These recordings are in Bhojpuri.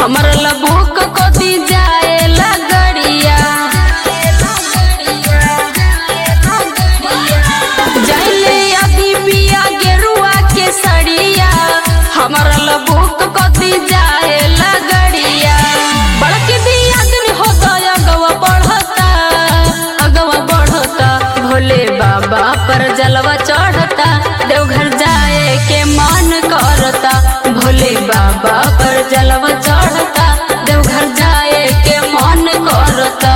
हमर लबुक को दी जाए लगड़िया जैले अभी पिया गेरुआ के सड़िया हमर लबुक को दी जाए लगड़िया बड़की दिया दिन हो गया अगवा बढ़ता भोले बाबा पर जलवा चढ़ता देवघर जाए के मन करता भोले बाबा पर जलवा चढ़ता देवघर जाए के मन करता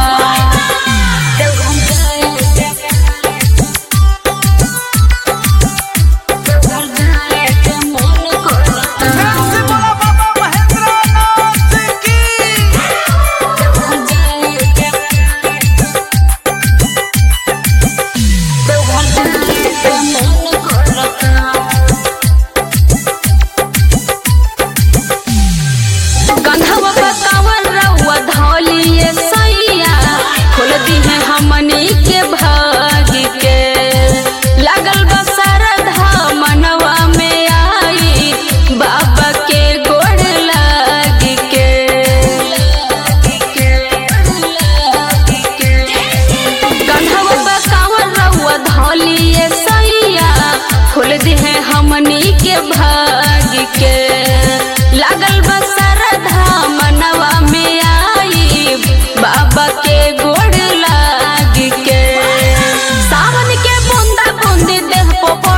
खोल दी है हमनी के भाग के लागल बसरधा मनवा में आई बाबा के गोड़ लाग के सावन के बूंदा बूंदी देह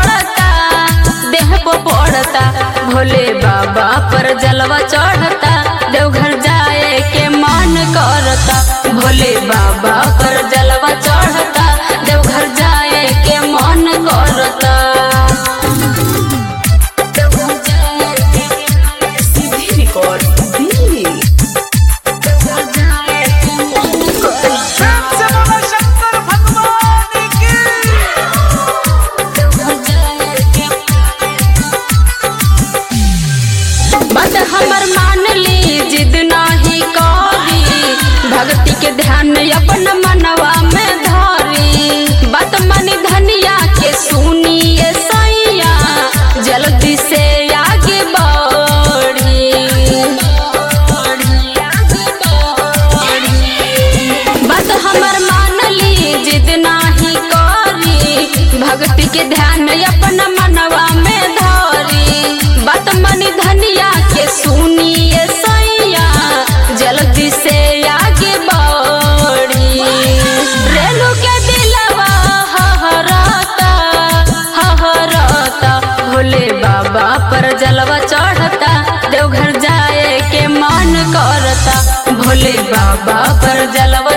पो पड़ता भोले बाबा पर जलवा चढ़ता देवघर जाए के मन करता भोले बाबा पर जलवा चढ़ता देवघर जाए के मन करता बात हमर मान ली जिद नाही करी भक्ति के ध्यान अपन मनवा में धरी बात मनी धनिया के सुनिए सैया जल्दी से आगे बढ़ी बात हमर मान ली जिद नाही करी भक्ति के ध्यान अपन मनवा में धरी बात मनी धनिया के सुनिए सैया जल्दी से आगे बढ़ी रेणु के दिलवा हहरता भोले बाबा पर जलवा चढ़ता देवघर जाए के मन करता भोले बाबा पर जलवा